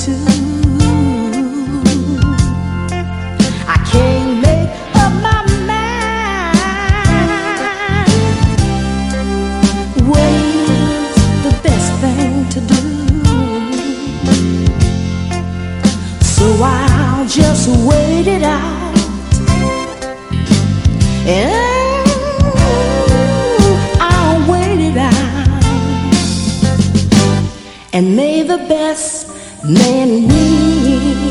too. I can't make up my mind. What's the best thing to do? So I'll just wait it out, and I'll wait it out, and may the best man win.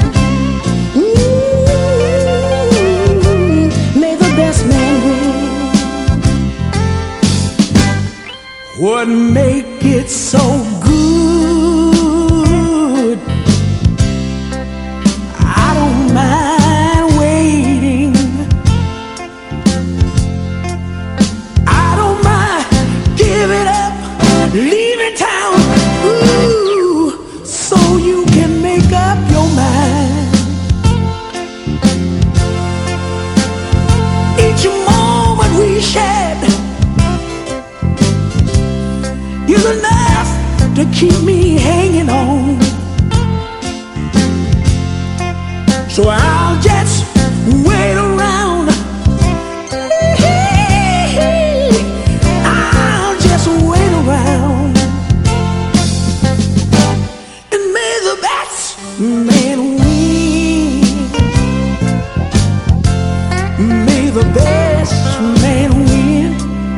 May the best man win. What make it so good? I don't mind waiting. I don't mind giving up, leaving town, ooh, so you can make up your mind. Each moment we shared is enough to keep me hanging on. So I'll just wait around. I'll just wait around, and may the best man win. May the best man win.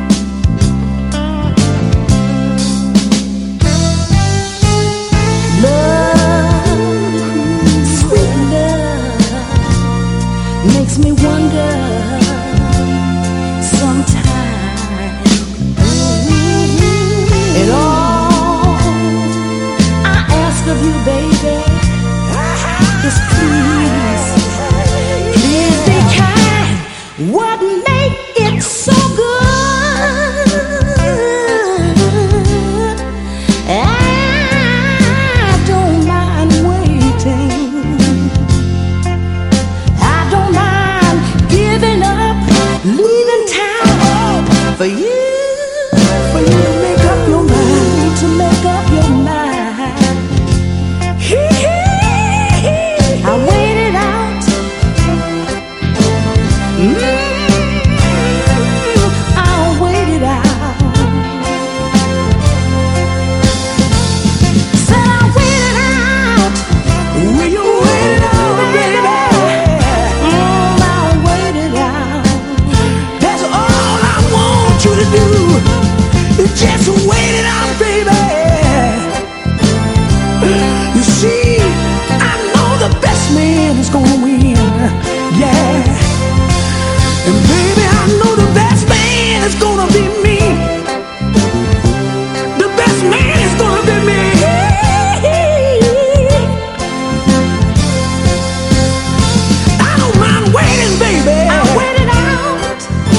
Love, sweet love, makes me wonder sometimes. And all I ask of you, baby, is please, please be kind. What make it so good? I don't mind waiting. I don't mind giving up, leaving town for you to make up your mind, to make up your mind. I waited out. I'll wait it out. Said I'll wait it out. Will you wait it out, baby? I'll wait it out. That's all I want you to do. Just wait it out, baby. You see, I know the best man is gonna win. Yeah. And baby, I know the best man is gonna be me. The best man is gonna be me. I don't mind waiting, baby. I'll wait it out.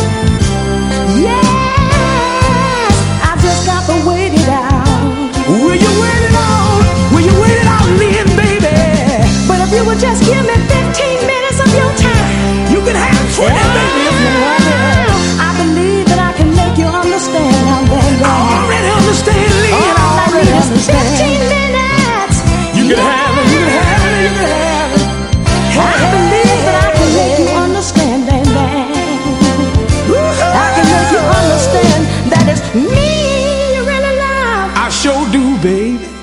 Yes, I just got to wait it out. Will you wait it out? Will you wait it out, Lynn, baby? But if you would just give me 15 minutes of your time, you can have 20, baby, if you want it. I believe that I can make you understand now, baby. I already understand, Lynn. I already understand. 15 minutes. You can have it, you can have it, you can have it. I believe that I can make you understand, baby. I can make you understand that it's me you really love. I sure do, baby.